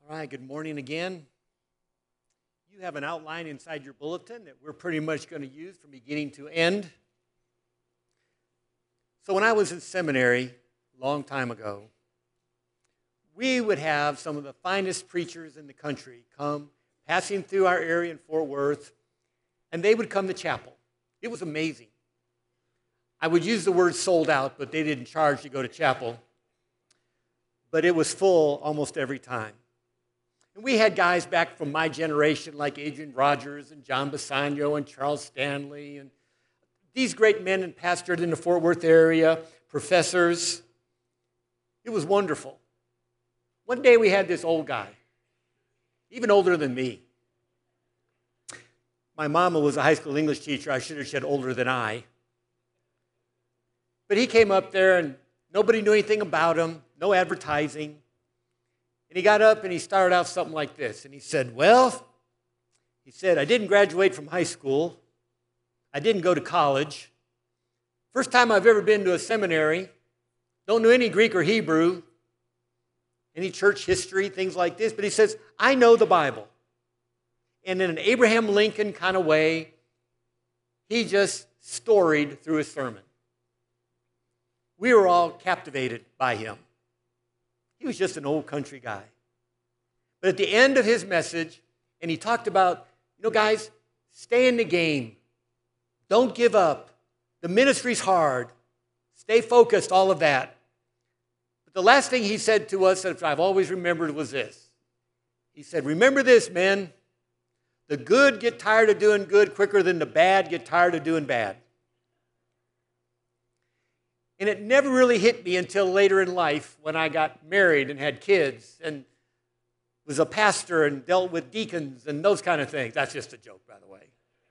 All right, good morning again. You have an outline inside your bulletin that we're pretty much going to use from beginning to end. So when I was in seminary a long time ago, we would have some of the finest preachers in the country come passing through our area in Fort Worth, and they would come to chapel. It was amazing. I would use the word sold out, but they didn't charge to go to chapel. But it was full almost every time. And we had guys back from my generation like Adrian Rogers and John Bassanio and Charles Stanley and these great men and pastored in the Fort Worth area, professors. It was wonderful. One day we had this old guy, even older than me. My mama was a high school English teacher. I should have said older than I. But he came up there and nobody knew anything about him, no advertising. And he got up and he started out something like this. And he said, I didn't graduate from high school. I didn't go to college. First time I've ever been to a seminary. Don't know any Greek or Hebrew, any church history, things like this. But he says, I know the Bible. And in an Abraham Lincoln kind of way, he just storied through his sermon. We were all captivated by him. He was just an old country guy. But at the end of his message, and he talked about, guys, stay in the game. Don't give up. The ministry's hard. Stay focused, all of that. But the last thing he said to us that I've always remembered was this. He said, remember this, men. The good get tired of doing good quicker than the bad get tired of doing bad. And it never really hit me until later in life when I got married and had kids and was a pastor and dealt with deacons and those kind of things. That's just a joke, by the way.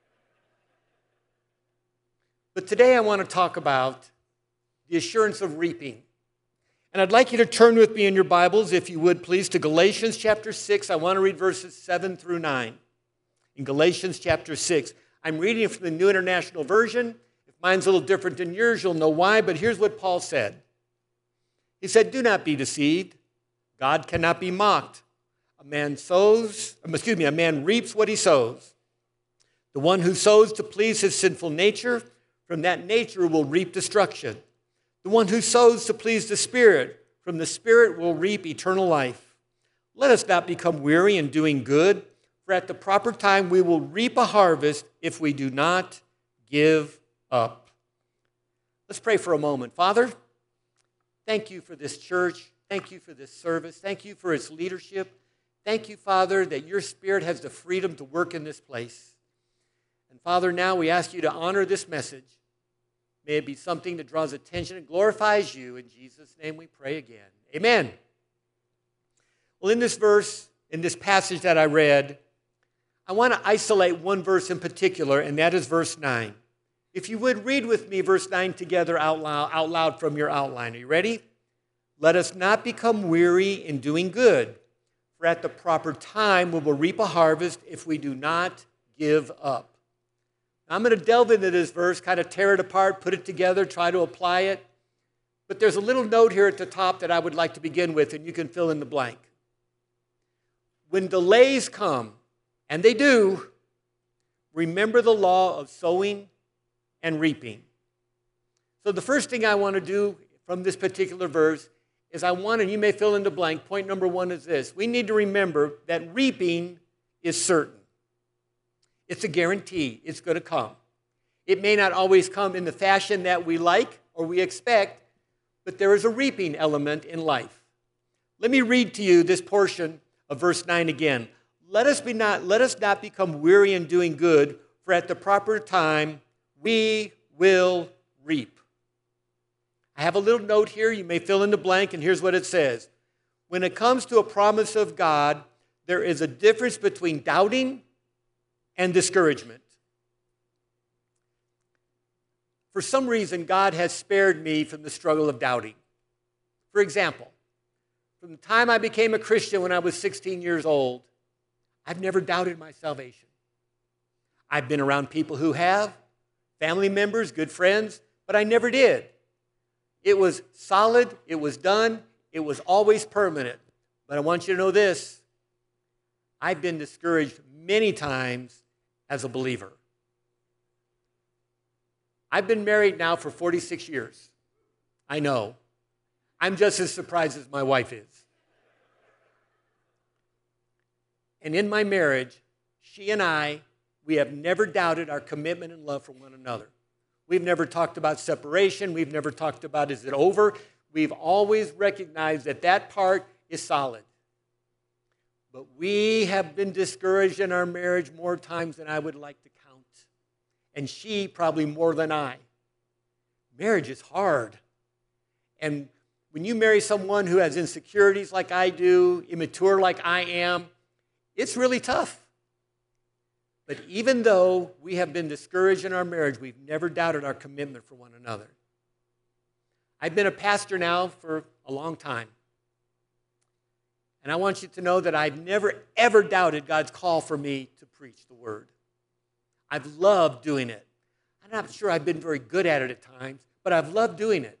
But today I want to talk about the assurance of reaping. And I'd like you to turn with me in your Bibles, if you would, please, to Galatians chapter 6. I want to read verses 7 through 9. In Galatians chapter 6. I'm reading from the New International Version. Mine's a little different than yours. You'll know why, but here's what Paul said. He said, do not be deceived. God cannot be mocked. A man reaps what he sows. The one who sows to please his sinful nature, from that nature will reap destruction. The one who sows to please the Spirit, from the Spirit will reap eternal life. Let us not become weary in doing good, for at the proper time we will reap a harvest if we do not give up. Let's pray for a moment. Father, thank you for this church. Thank you for this service. Thank you for its leadership. Thank you, Father, that your Spirit has the freedom to work in this place. And Father, now we ask you to honor this message. May it be something that draws attention and glorifies you. In Jesus' name we pray again. Amen. Well, in this verse, in this passage that I read, I want to isolate one verse in particular, and that is verse 9. If you would, read with me verse 9 together out loud from your outline. Are you ready? Let us not become weary in doing good, for at the proper time we will reap a harvest if we do not give up. Now, I'm going to delve into this verse, kind of tear it apart, put it together, try to apply it. But there's a little note here at the top that I would like to begin with, and you can fill in the blank. When delays come, and they do, remember the law of sowing and reaping. So the first thing I want to do from this particular verse is and you may fill in the blank, point number one is this. We need to remember that reaping is certain. It's a guarantee. It's going to come. It may not always come in the fashion that we like or we expect, but there is a reaping element in life. Let me read to you this portion of verse 9 again. Let us not become weary in doing good, for at the proper time we will reap. I have a little note here. You may fill in the blank, and here's what it says. When it comes to a promise of God, there is a difference between doubting and discouragement. For some reason, God has spared me from the struggle of doubting. For example, from the time I became a Christian when I was 16 years old, I've never doubted my salvation. I've been around people who have, family members, good friends, but I never did. It was solid, it was done, it was always permanent. But I want you to know this, I've been discouraged many times as a believer. I've been married now for 46 years. I know. I'm just as surprised as my wife is. And in my marriage, she and I, we have never doubted our commitment and love for one another. We've never talked about separation. We've never talked about, is it over? We've always recognized that that part is solid. But we have been discouraged in our marriage more times than I would like to count. And she probably more than I. Marriage is hard. And when you marry someone who has insecurities like I do, immature like I am, it's really tough. But even though we have been discouraged in our marriage, we've never doubted our commitment for one another. I've been a pastor now for a long time. And I want you to know that I've never, ever doubted God's call for me to preach the word. I've loved doing it. I'm not sure I've been very good at it at times, but I've loved doing it.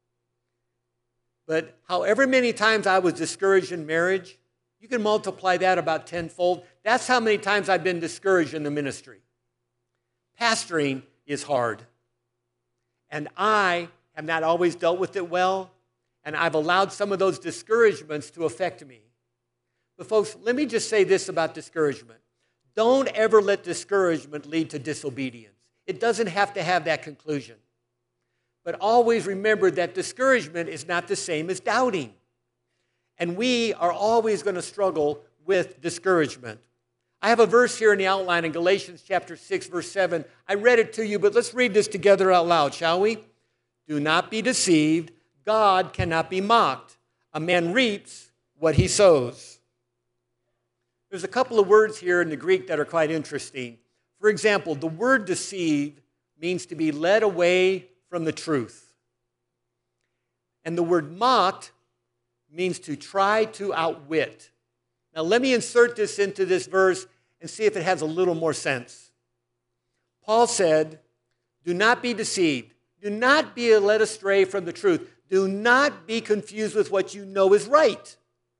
But however many times I was discouraged in marriage, you can multiply that about tenfold. That's how many times I've been discouraged in the ministry. Pastoring is hard. And I have not always dealt with it well, and I've allowed some of those discouragements to affect me. But folks, let me just say this about discouragement. Don't ever let discouragement lead to disobedience. It doesn't have to have that conclusion. But always remember that discouragement is not the same as doubting. And we are always going to struggle with discouragement. I have a verse here in the outline in Galatians chapter 6, verse 7. I read it to you, but let's read this together out loud, shall we? Do not be deceived. God cannot be mocked. A man reaps what he sows. There's a couple of words here in the Greek that are quite interesting. For example, the word deceive means to be led away from the truth. And the word mocked means to try to outwit. Now let me insert this into this verse and see if it has a little more sense. Paul said, do not be deceived. Do not be led astray from the truth. Do not be confused with what you know is right.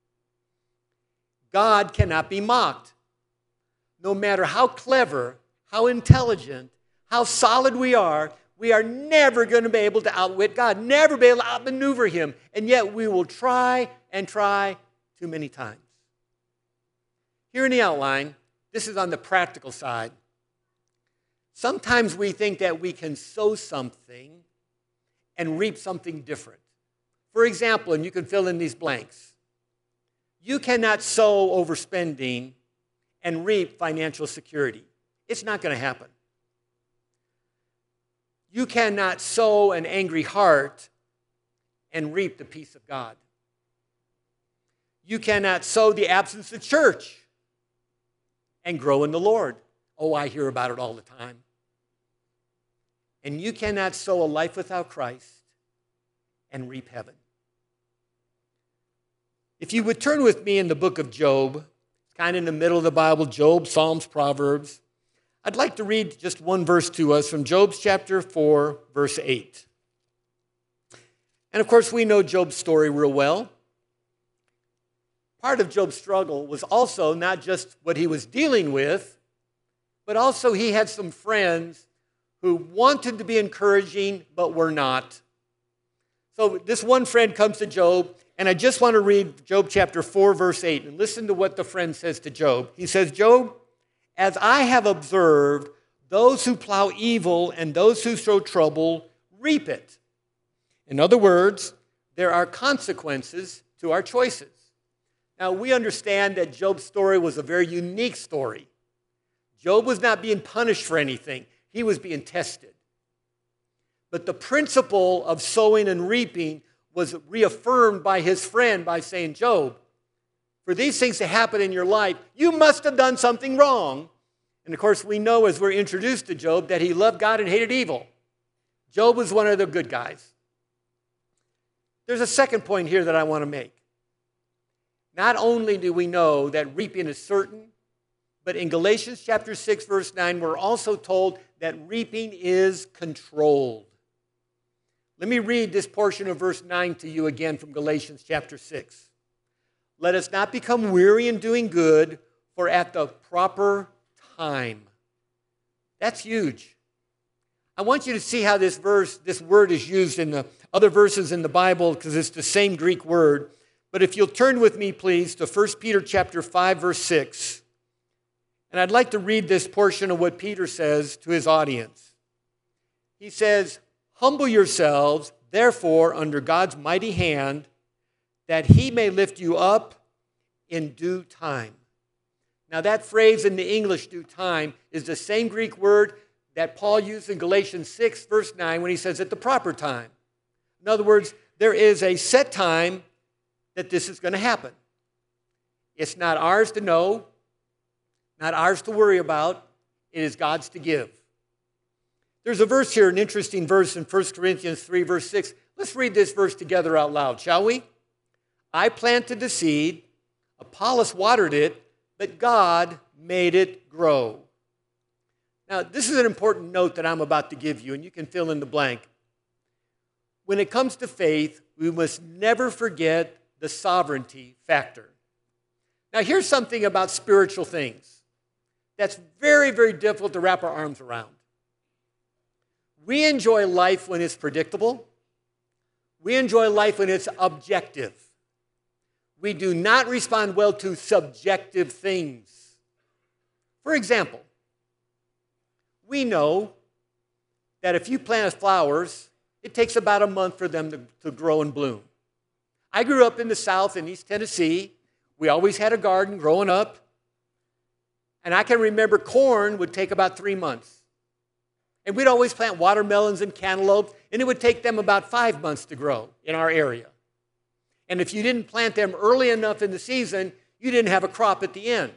God cannot be mocked. No matter how clever, how intelligent, how solid we are never going to be able to outwit God, never be able to outmaneuver him. And yet we will try and try too many times. Here in the outline, this is on the practical side. Sometimes we think that we can sow something and reap something different. For example, and you can fill in these blanks, you cannot sow overspending and reap financial security. It's not going to happen. You cannot sow an angry heart and reap the peace of God. You cannot sow the absence of church and grow in the Lord. Oh, I hear about it all the time. And you cannot sow a life without Christ and reap heaven. If you would turn with me in the book of Job, it's kind of in the middle of the Bible, Job, Psalms, Proverbs. I'd like to read just one verse to us from Job's chapter 4, verse 8. And of course, we know Job's story real well. Part of Job's struggle was also not just what he was dealing with, but also he had some friends who wanted to be encouraging but were not. So this one friend comes to Job, and I just want to read Job chapter 4, verse 8, and listen to what the friend says to Job. He says, Job, as I have observed, those who plow evil and those who sow trouble reap it. In other words, there are consequences to our choices. Now, we understand that Job's story was a very unique story. Job was not being punished for anything. He was being tested. But the principle of sowing and reaping was reaffirmed by his friend by saying, Job, for these things to happen in your life, you must have done something wrong. And of course, we know as we're introduced to Job that he loved God and hated evil. Job was one of the good guys. There's a second point here that I want to make. Not only do we know that reaping is certain, but in Galatians chapter 6, verse 9, we're also told that reaping is controlled. Let me read this portion of verse 9 to you again from Galatians chapter 6. Let us not become weary in doing good, for at the proper time. That's huge. I want you to see how this word is used in the other verses in the Bible, because it's the same Greek word. But if you'll turn with me, please, to 1 Peter chapter 5, verse 6. And I'd like to read this portion of what Peter says to his audience. He says, "Humble yourselves, therefore, under God's mighty hand, that he may lift you up in due time." Now that phrase in the English, due time, is the same Greek word that Paul used in Galatians 6, verse 9, when he says at the proper time. In other words, there is a set time that this is going to happen. It's not ours to know, not ours to worry about. It is God's to give. There's a verse here, an interesting verse in 1 Corinthians 3, verse 6. Let's read this verse together out loud, shall we? "I planted the seed, Apollos watered it, but God made it grow." Now, this is an important note that I'm about to give you, and you can fill in the blank. When it comes to faith, we must never forget the sovereignty factor. Now, here's something about spiritual things that's very, very difficult to wrap our arms around. We enjoy life when it's predictable. We enjoy life when it's objective. We do not respond well to subjective things. For example, we know that if you plant flowers, it takes about a month for them to grow and bloom. I grew up in the South in East Tennessee. We always had a garden growing up. And I can remember corn would take about 3 months. And we'd always plant watermelons and cantaloupes, and it would take them about 5 months to grow in our area. And if you didn't plant them early enough in the season, you didn't have a crop at the end.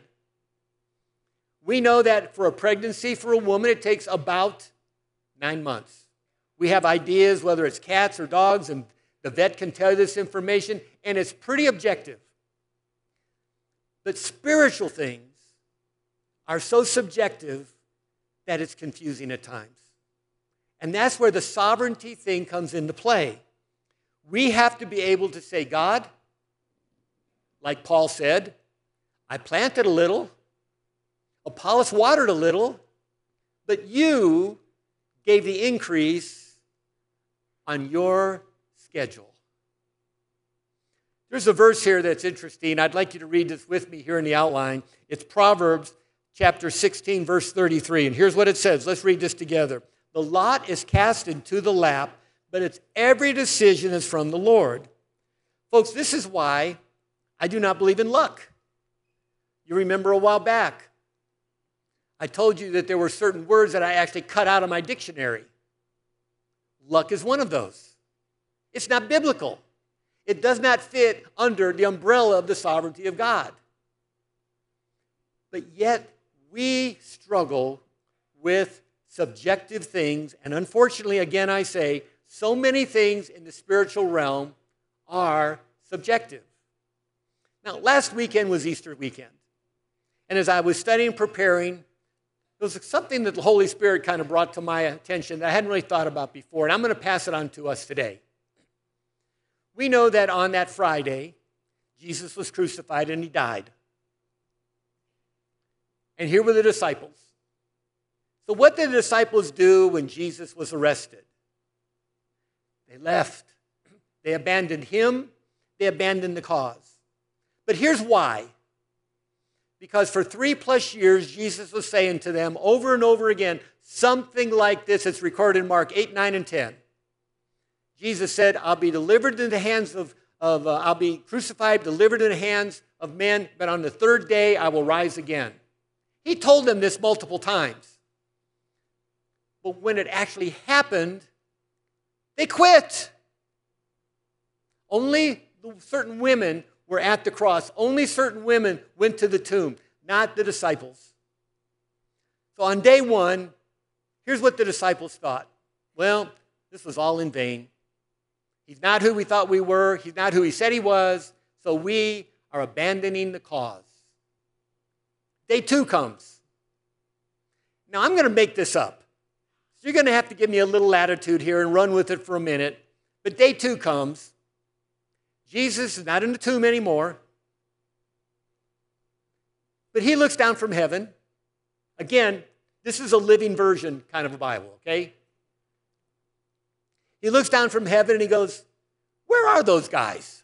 We know that for a pregnancy for a woman, it takes about 9 months. We have ideas whether it's cats or dogs, and the vet can tell you this information, and it's pretty objective. But spiritual things are so subjective that it's confusing at times. And that's where the sovereignty thing comes into play. We have to be able to say, God, like Paul said, I planted a little, Apollos watered a little, but you gave the increase on your schedule. There's a verse here that's interesting. I'd like you to read this with me here in the outline. It's Proverbs chapter 16, verse 33. And here's what it says. Let's read this together. "The lot is cast into the lap, but its every decision is from the Lord." Folks, this is why I do not believe in luck. You remember a while back, I told you that there were certain words that I actually cut out of my dictionary. Luck is one of those. It's not biblical. It does not fit under the umbrella of the sovereignty of God. But yet, we struggle with subjective things, and unfortunately, again I say, so many things in the spiritual realm are subjective. Now, last weekend was Easter weekend, and as I was studying and preparing, there was something that the Holy Spirit kind of brought to my attention that I hadn't really thought about before, and I'm going to pass it on to us today. We know that on that Friday, Jesus was crucified and he died. And here were the disciples. So what did the disciples do when Jesus was arrested? They left. They abandoned him. They abandoned the cause. But here's why. Because for 3+ years, Jesus was saying to them over and over again, something like this. It's recorded in Mark 8, 9, and 10. Jesus said, I'll be delivered into the hands I'll be crucified, delivered in the hands of men, but on the third day I will rise again. He told them this multiple times. But when it actually happened, they quit. Only certain women were at the cross. Only certain women went to the tomb, not the disciples. So on day one, here's what the disciples thought. Well, this was all in vain. He's not who we thought we were. He's not who he said he was. So we are abandoning the cause. Day two comes. Now, I'm going to make this up. So you're going to have to give me a little latitude here and run with it for a minute. But day two comes. Jesus is not in the tomb anymore. But he looks down from heaven. Again, this is a living version kind of a Bible, okay? He looks down from heaven and he goes, where are those guys?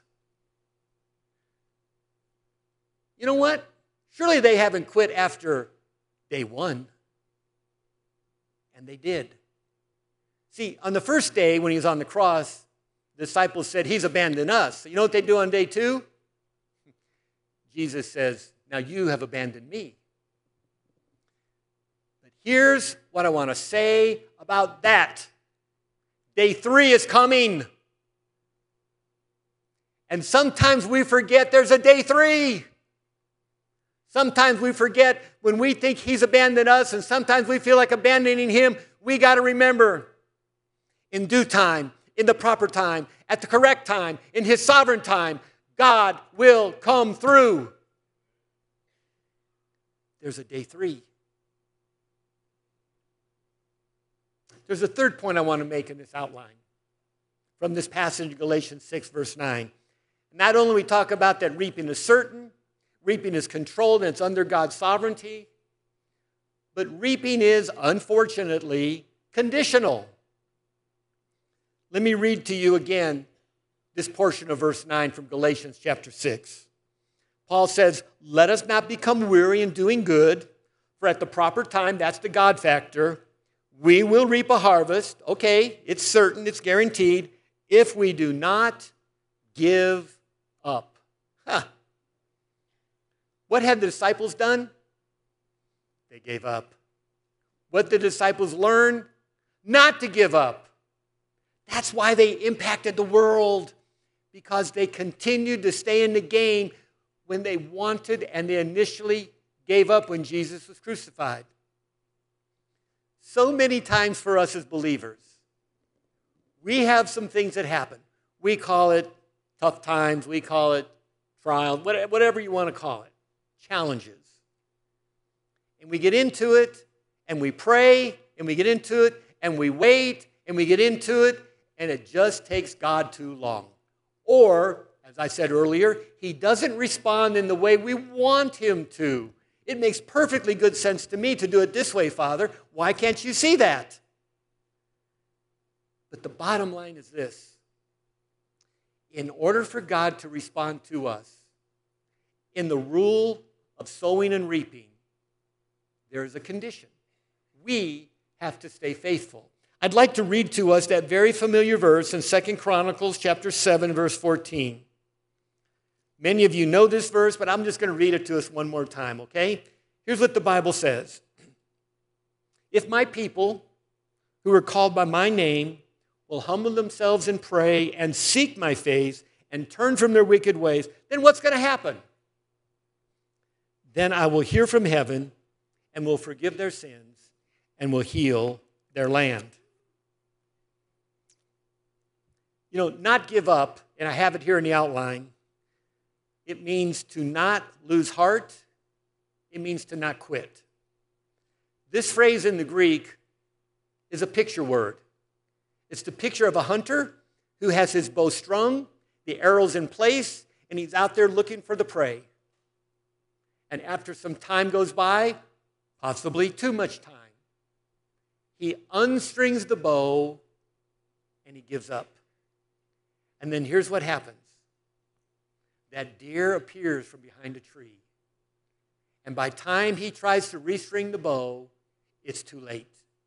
You know what? Surely they haven't quit after day one. And they did. See, on the first day when he was on the cross, the disciples said, he's abandoned us. You know what they do on day two? Jesus says, now you have abandoned me. But here's what I want to say about that. Day 3 is coming. And sometimes we forget there's a day 3. Sometimes we forget when we think he's abandoned us, and sometimes we feel like abandoning him. We got to remember, in due time, in the proper time, at the correct time, in his sovereign time, God will come through. There's a day 3. There's a third point I want to make in this outline from this passage in Galatians 6, verse 9. Not only we talk about that reaping is certain, reaping is controlled and it's under God's sovereignty, but reaping is, unfortunately, conditional. Let me read to you again this portion of verse 9 from Galatians chapter 6. Paul says, let us not become weary in doing good, for at the proper time, that's the God factor, we will reap a harvest. Okay, it's certain, it's guaranteed, if we do not give up. What had the disciples done? They gave up. What did the disciples learn? Not to give up. That's why they impacted the world, because they continued to stay in the game when they wanted and they initially gave up when Jesus was crucified. So many times for us as believers, we have some things that happen. We call it tough times, we call it trials, whatever you want to call it, challenges. And we get into it, and we pray, and we get into it, and we wait, and we get into it, and it just takes God too long. Or, as I said earlier, he doesn't respond in the way we want him to. It makes perfectly good sense to me to do it this way, Father. Why can't you see that? But the bottom line is this. In order for God to respond to us, in the rule of sowing and reaping, there is a condition. We have to stay faithful. I'd like to read to us that very familiar verse in 2 Chronicles chapter 7, verse 14. Many of you know this verse, but I'm just going to read it to us one more time, okay? Here's what the Bible says. If my people, who are called by my name, will humble themselves and pray and seek my face and turn from their wicked ways, then what's going to happen? Then I will hear from heaven and will forgive their sins and will heal their land. You know, not give up, and I have it here in the outline. It means to not lose heart. It means to not quit. This phrase in the Greek is a picture word. It's the picture of a hunter who has his bow strung, the arrows in place, and he's out there looking for the prey. And after some time goes by, possibly too much time, he unstrings the bow and he gives up. And then here's what happens. That deer appears from behind a tree. And by the time he tries to restring the bow, it's too late.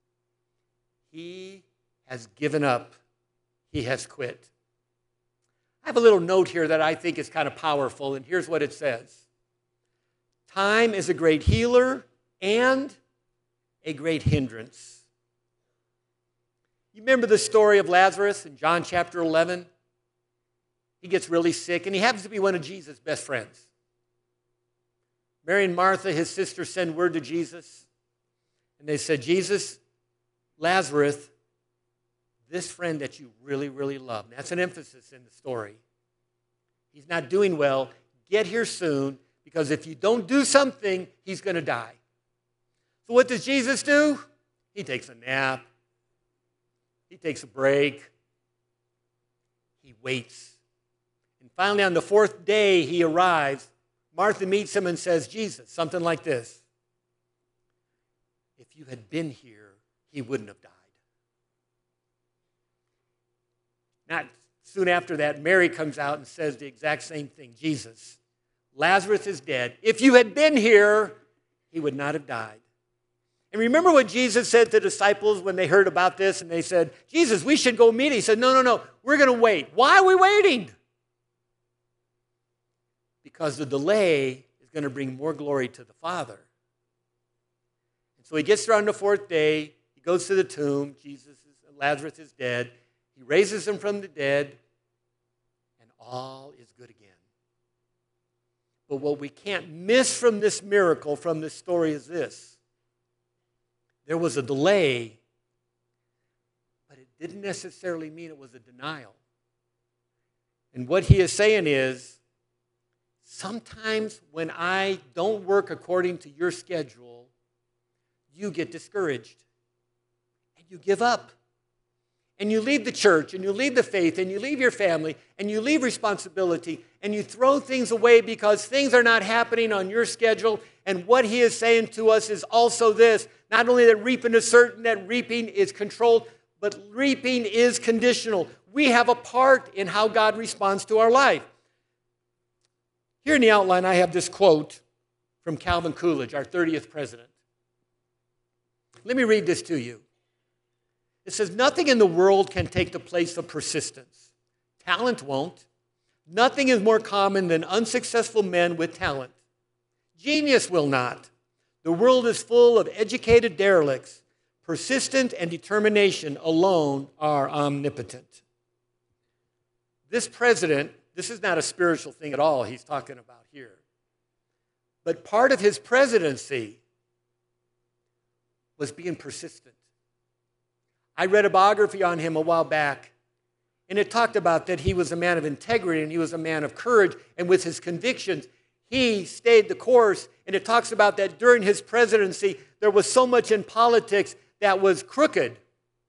He has given up. He has quit. I have a little note here that I think is kind of powerful, and here's what it says. Time is a great healer and a great hindrance. You remember the story of Lazarus in John chapter 11? He gets really sick, and he happens to be one of Jesus' best friends. Mary and Martha, his sister, send word to Jesus, and they said, Jesus, Lazarus, this friend that you really, really love. And that's an emphasis in the story. He's not doing well. Get here soon, because if you don't do something, he's going to die. So what does Jesus do? He takes a nap. He takes a break. He waits. And finally, on the 4th day, he arrives, Martha meets him and says, Jesus, something like this. If you had been here, he wouldn't have died. Not soon after that, Mary comes out and says the exact same thing. Jesus, Lazarus is dead. If you had been here, he would not have died. And remember what Jesus said to the disciples when they heard about this and they said, Jesus, we should go meet him. He said, no, we're going to wait. Why are we waiting? Because the delay is going to bring more glory to the Father. And so he gets there on the fourth day. He goes to the tomb. Lazarus is dead. He raises him from the dead, and all is good again. But what we can't miss from this miracle, from this story, is this. There was a delay, but it didn't necessarily mean it was a denial. And what he is saying is, sometimes when I don't work according to your schedule, you get discouraged, and you give up. And you leave the church, and you leave the faith, and you leave your family, and you leave responsibility, and you throw things away because things are not happening on your schedule. And what he is saying to us is also this, not only that reaping is certain, that reaping is controlled, but reaping is conditional. We have a part in how God responds to our life. Here in the outline, I have this quote from Calvin Coolidge, our 30th president. Let me read this to you. It says, nothing in the world can take the place of persistence. Talent won't. Nothing is more common than unsuccessful men with talent. Genius will not. The world is full of educated derelicts. Persistence and determination alone are omnipotent. This president, this is not a spiritual thing at all he's talking about here. But part of his presidency was being persistent. I read a biography on him a while back, and it talked about that he was a man of integrity and he was a man of courage, and with his convictions, he stayed the course. And it talks about that during his presidency, there was so much in politics that was crooked,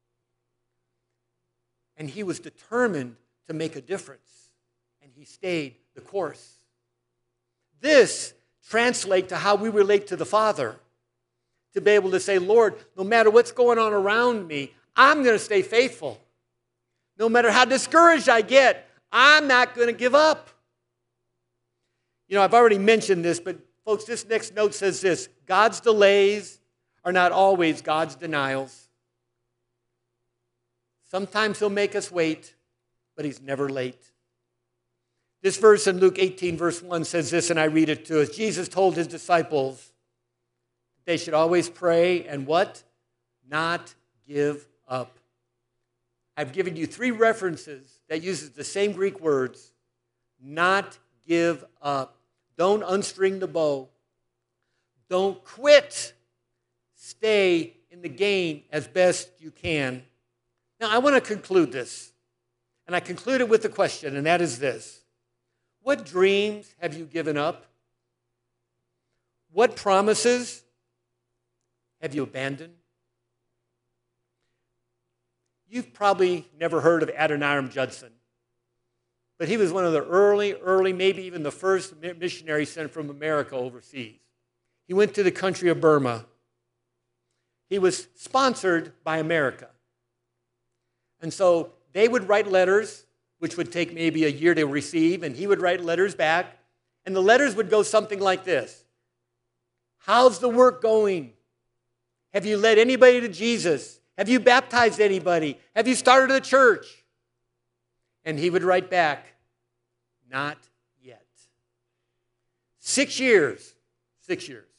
and he was determined to make a difference, and he stayed the course. This translates to how we relate to the Father, to be able to say, Lord, no matter what's going on around me, I'm going to stay faithful. No matter how discouraged I get, I'm not going to give up. You know, I've already mentioned this, but folks, this next note says this: God's delays are not always God's denials. Sometimes he'll make us wait, but he's never late. This verse in Luke 18, verse 1 says this, and I read it to us. Jesus told his disciples they should always pray and what? Not give up. I've given you 3 references that uses the same Greek words. Not give up. Don't unstring the bow. Don't quit. Stay in the game as best you can. Now, I want to conclude this. And I conclude it with a question, and that is this. What dreams have you given up? What promises have you abandoned? You've probably never heard of Adoniram Judson, but he was one of the early, maybe even the first missionary sent from America overseas. He went to the country of Burma. He was sponsored by America. And so they would write letters, which would take maybe a year to receive, and he would write letters back, and the letters would go something like this. How's the work going? Have you led anybody to Jesus? Have you baptized anybody? Have you started a church? And he would write back, not yet. 6 years. 6 years.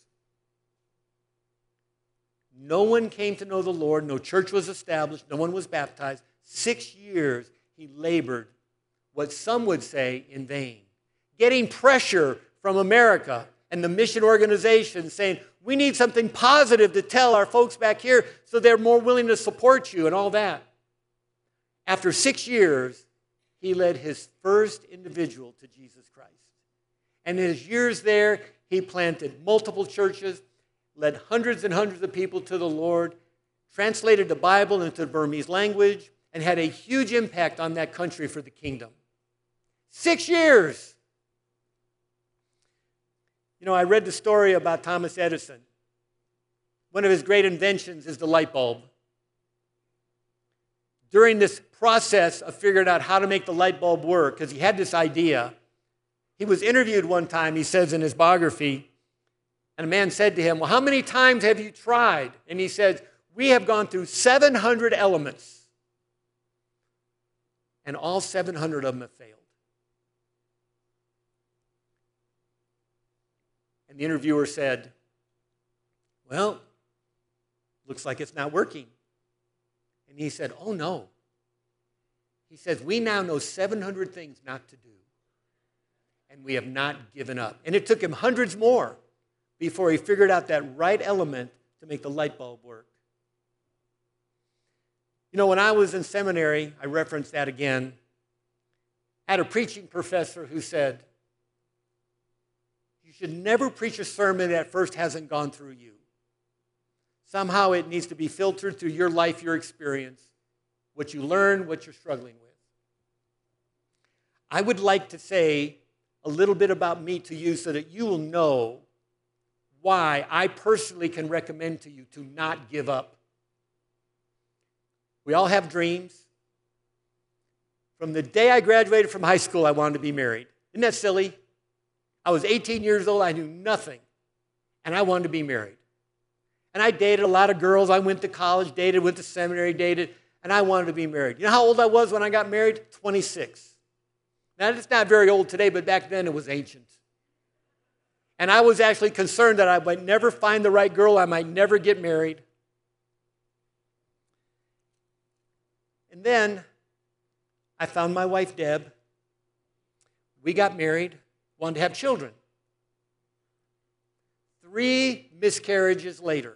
No one came to know the Lord. No church was established. No one was baptized. 6 years he labored, what some would say, in vain. Getting pressure from America and the mission organization saying, we need something positive to tell our folks back here so they're more willing to support you and all that. After 6 years, he led his first individual to Jesus Christ. And in his years there, he planted multiple churches, led hundreds and hundreds of people to the Lord, translated the Bible into the Burmese language, and had a huge impact on that country for the kingdom. 6 years. You know, I read the story about Thomas Edison. One of his great inventions is the light bulb. During this process of figuring out how to make the light bulb work, because he had this idea, he was interviewed one time, he says in his biography, and a man said to him, well, how many times have you tried? And he said, we have gone through 700 elements, and all 700 of them have failed. And the interviewer said, well, looks like it's not working. And he said, oh no. He says, we now know 700 things not to do, and we have not given up. And it took him hundreds more before he figured out that right element to make the light bulb work. You know, when I was in seminary, I referenced that again, I had a preaching professor who said, you should never preach a sermon that first hasn't gone through you. Somehow it needs to be filtered through your life, your experience, what you learn, what you're struggling with. I would like to say a little bit about me to you so that you will know why I personally can recommend to you to not give up. We all have dreams. From the day I graduated from high school, I wanted to be married. Isn't that silly? I was 18 years old, I knew nothing, and I wanted to be married. And I dated a lot of girls. I went to college, dated, went to seminary, dated, and I wanted to be married. You know how old I was when I got married? 26. Now, it's not very old today, but back then it was ancient. And I was actually concerned that I might never find the right girl, I might never get married. And then I found my wife, Deb. We got married, wanted to have children. 3 miscarriages later.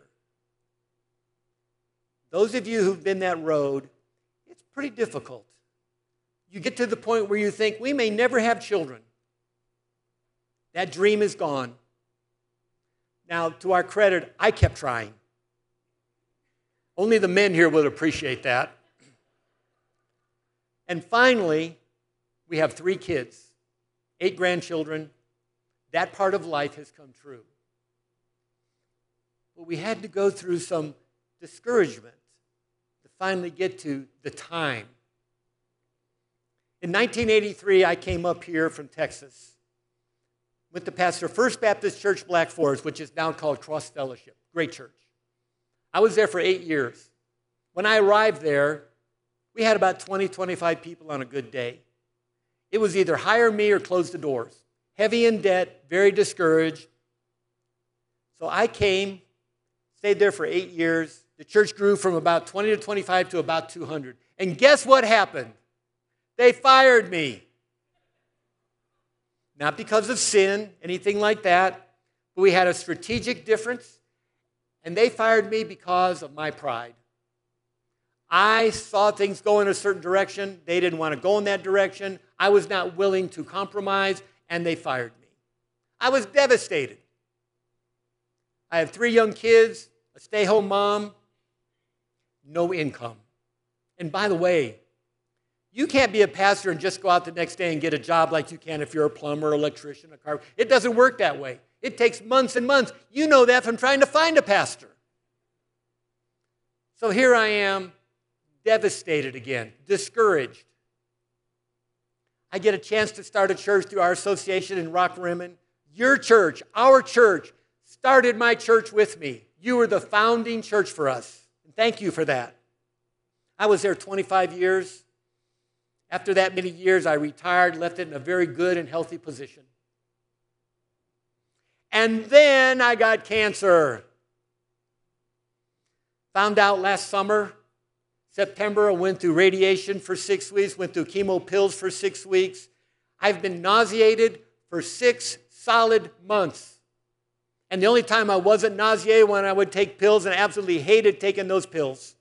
Those of you who've been that road, it's pretty difficult. You get to the point where you think, we may never have children. That dream is gone. Now, to our credit, I kept trying. Only the men here would appreciate that. And finally, we have 3 kids, 8 grandchildren. That part of life has come true. But we had to go through some discouragement to finally get to the time. In 1983, I came up here from Texas. Went to pastor First Baptist Church Black Forest, which is now called Cross Fellowship. Great church. I was there for 8 years. When I arrived there, we had about 20, 25 people on a good day. It was either hire me or close the doors. Heavy in debt, very discouraged. So I came, stayed there for 8 years. The church grew from about 20 to 25 to about 200. And guess what happened? They fired me. Not because of sin, anything like that, but we had a strategic difference, and they fired me because of my pride. I saw things go in a certain direction. They didn't want to go in that direction. I was not willing to compromise, and they fired me. I was devastated. I have 3 young kids, a stay-home mom, no income. And by the way, you can't be a pastor and just go out the next day and get a job like you can if you're a plumber, electrician, a carpenter. It doesn't work that way. It takes months and months. You know that from trying to find a pastor. So here I am, devastated again, discouraged. I get a chance to start a church through our association in Rock Rimmon. Your church, our church, started my church with me. You were the founding church for us. And thank you for that. I was there 25 years. After that many years, I retired, left it in a very good and healthy position. And then I got cancer. Found out last summer, September, I went through radiation for 6 weeks, went through chemo pills for 6 weeks. I've been nauseated for 6 solid months. And the only time I wasn't nauseated when I would take pills, and I absolutely hated taking those pills.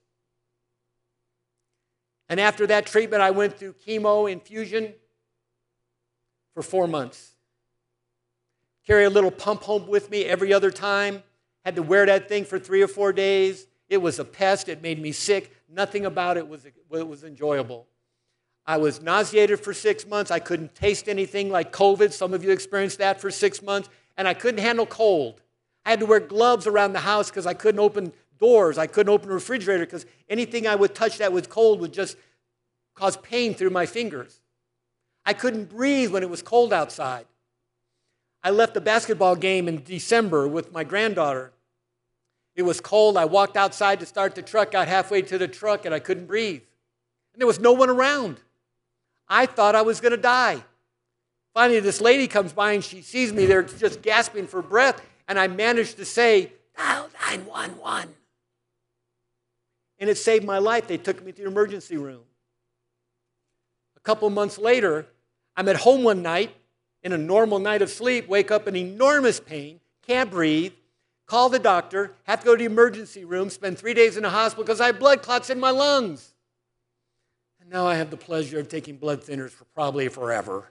And after that treatment, I went through chemo infusion for 4 months. Carry a little pump home with me every other time. Had to wear that thing for 3 or 4 days. It was a pest. It made me sick. Nothing about it was enjoyable. I was nauseated for 6 months. I couldn't taste anything like COVID. Some of you experienced that for 6 months. and I couldn't handle cold. I had to wear gloves around the house because I couldn't open doors. I couldn't open a refrigerator because anything I would touch that was cold would just cause pain through my fingers. I couldn't breathe when it was cold outside. I left a basketball game in December with my granddaughter. It was cold. I walked outside to start the truck, got halfway to the truck, and I couldn't breathe. And there was no one around. I thought I was going to die. Finally, this lady comes by and she sees me there just gasping for breath, and I managed to say, "Dial 911." And it saved my life. They took me to the emergency room. A couple months later, I'm at home one night in a normal night of sleep, wake up in enormous pain, can't breathe, call the doctor, have to go to the emergency room, spend 3 days in the hospital because I have blood clots in my lungs. And now I have the pleasure of taking blood thinners for probably forever.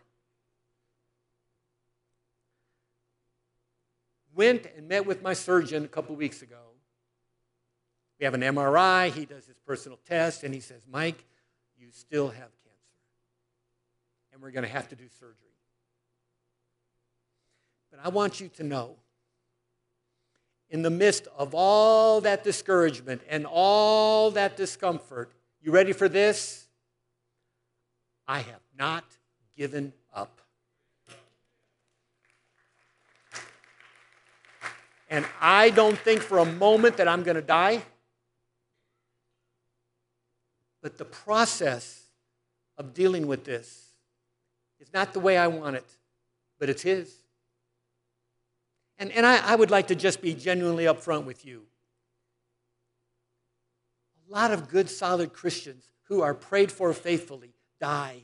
Went and met with my surgeon a couple weeks ago. We have an MRI, he does his personal test, and he says, "Mike, you still have cancer, and we're going to have to do surgery." But I want you to know, in the midst of all that discouragement and all that discomfort, you ready for this? I have not given up. And I don't think for a moment that I'm going to die. But the process of dealing with this is not the way I want it, but it's His. And I would like to just be genuinely upfront with you. A lot of good, solid Christians who are prayed for faithfully die.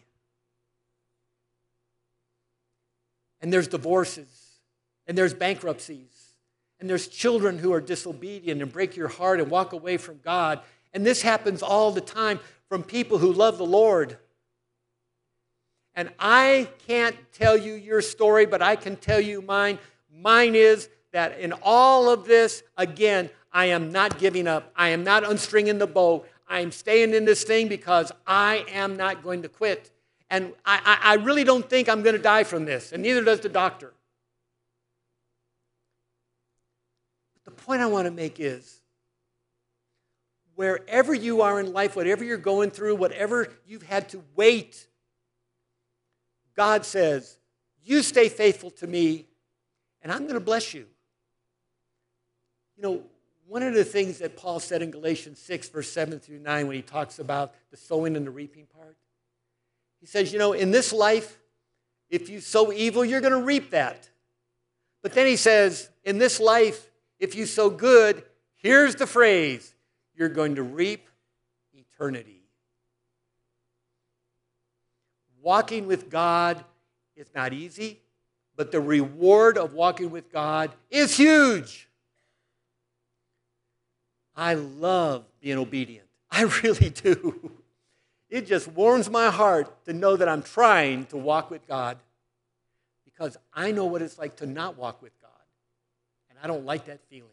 And there's divorces, and there's bankruptcies, and there's children who are disobedient and break your heart and walk away from God. And this happens all the time from people who love the Lord. And I can't tell you your story, but I can tell you mine. Mine is that in all of this, again, I am not giving up. I am not unstringing the bow. I am staying in this thing because I am not going to quit. And I really don't think I'm going to die from this, and neither does the doctor. But the point I want to make is, wherever you are in life, whatever you're going through, whatever you've had to wait, God says, you stay faithful to me, and I'm going to bless you. You know, one of the things that Paul said in Galatians 6, verse 7 through 9, when he talks about the sowing and the reaping part, he says, you know, in this life, if you sow evil, you're going to reap that. But then he says, in this life, if you sow good, here's the phrase, you're going to reap eternity. Walking with God is not easy, but the reward of walking with God is huge. I love being obedient. I really do. It just warms my heart to know that I'm trying to walk with God, because I know what it's like to not walk with God, and I don't like that feeling.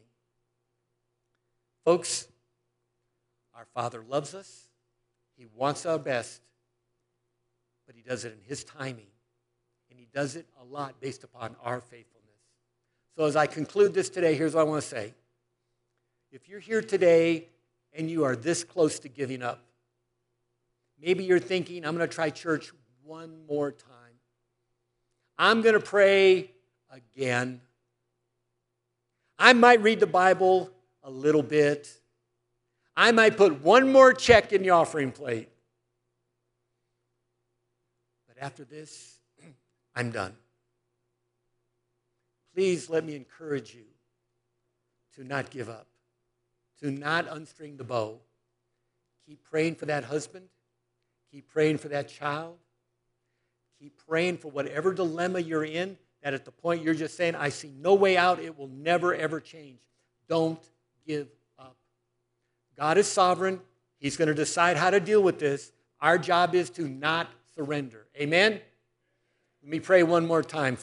Folks, our Father loves us. He wants our best, but He does it in His timing. And He does it a lot based upon our faithfulness. So as I conclude this today, here's what I want to say. If you're here today and you are this close to giving up, maybe you're thinking, I'm going to try church one more time. I'm going to pray again. I might read the Bible a little bit. I might put one more check in the offering plate. But after this, I'm done. Please let me encourage you to not give up, to not unstring the bow. Keep praying for that husband. Keep praying for that child. Keep praying for whatever dilemma you're in, that at the point you're just saying, I see no way out, it will never, ever change. Don't give up. God is sovereign. He's going to decide how to deal with this. Our job is to not surrender. Amen? Let me pray one more time.